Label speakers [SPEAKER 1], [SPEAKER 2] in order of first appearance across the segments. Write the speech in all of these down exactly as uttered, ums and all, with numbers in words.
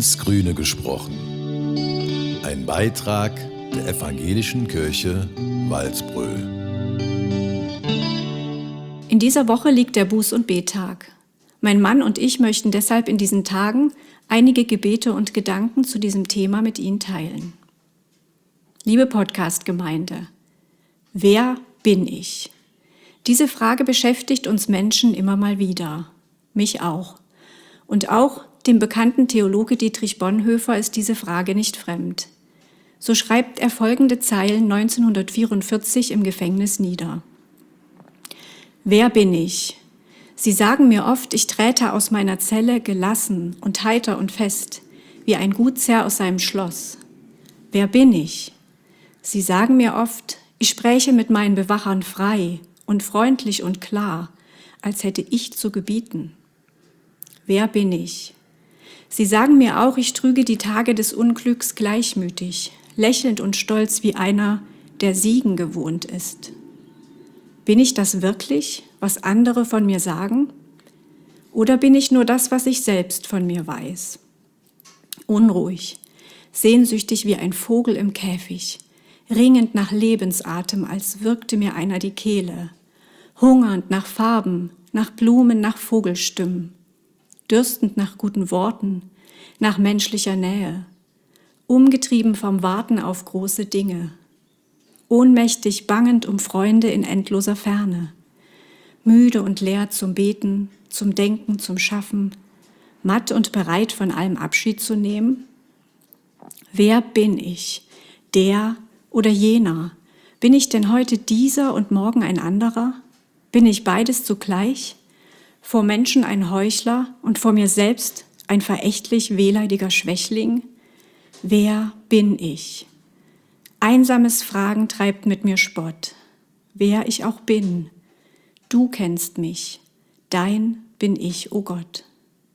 [SPEAKER 1] ins Grüne gesprochen. Ein Beitrag der Evangelischen Kirche Walsbröl.
[SPEAKER 2] In dieser Woche liegt der Buß- und Bettag. Mein Mann und ich möchten deshalb in diesen Tagen einige Gebete und Gedanken zu diesem Thema mit Ihnen teilen. Liebe Podcast-Gemeinde, wer bin ich? Diese Frage beschäftigt uns Menschen immer mal wieder. Mich auch. Und auch dem bekannten Theologe Dietrich Bonhoeffer ist diese Frage nicht fremd. So schreibt er folgende Zeilen neunzehnhundertvierundvierzig im Gefängnis nieder. Wer bin ich? Sie sagen mir oft, ich träte aus meiner Zelle gelassen und heiter und fest, wie ein Gutsherr aus seinem Schloss. Wer bin ich? Sie sagen mir oft, ich spräche mit meinen Bewachern frei und freundlich und klar, als hätte ich zu gebieten. Wer bin ich? Sie sagen mir auch, ich trüge die Tage des Unglücks gleichmütig, lächelnd und stolz wie einer, der Siegen gewohnt ist. Bin ich das wirklich, was andere von mir sagen? Oder bin ich nur das, was ich selbst von mir weiß? Unruhig, sehnsüchtig wie ein Vogel im Käfig, ringend nach Lebensatem, als würgte mir einer die Kehle, hungernd nach Farben, nach Blumen, nach Vogelstimmen, dürstend nach guten Worten, nach menschlicher Nähe, umgetrieben vom Warten auf große Dinge, ohnmächtig bangend um Freunde in endloser Ferne, müde und leer zum Beten, zum Denken, zum Schaffen, matt und bereit von allem Abschied zu nehmen? Wer bin ich? Der oder jener? Bin ich denn heute dieser und morgen ein anderer? Bin ich beides zugleich? Vor Menschen ein Heuchler und vor mir selbst ein verächtlich wehleidiger Schwächling? Wer bin ich? Einsames Fragen treibt mit mir Spott. Wer ich auch bin, du kennst mich, dein bin ich, o Gott.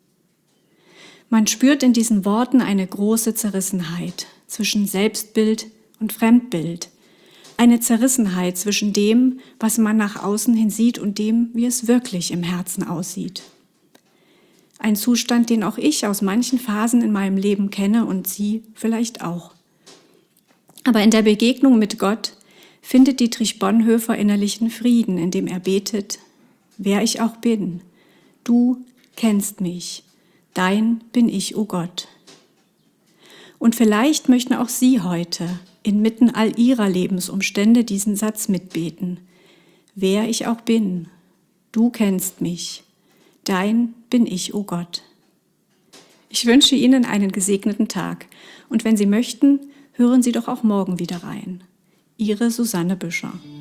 [SPEAKER 2] Man spürt in diesen Worten eine große Zerrissenheit zwischen Selbstbild und Fremdbild. Eine Zerrissenheit zwischen dem, was man nach außen hin sieht und dem, wie es wirklich im Herzen aussieht. Ein Zustand, den auch ich aus manchen Phasen in meinem Leben kenne und Sie vielleicht auch. Aber in der Begegnung mit Gott findet Dietrich Bonhoeffer innerlichen Frieden, indem er betet, wer ich auch bin, du kennst mich, dein bin ich, o Gott. Und vielleicht möchten auch Sie heute inmitten all Ihrer Lebensumstände diesen Satz mitbeten. Wer ich auch bin, du kennst mich, dein bin ich, o Gott. Ich wünsche Ihnen einen gesegneten Tag und wenn Sie möchten, hören Sie doch auch morgen wieder rein. Ihre Susanne Büscher.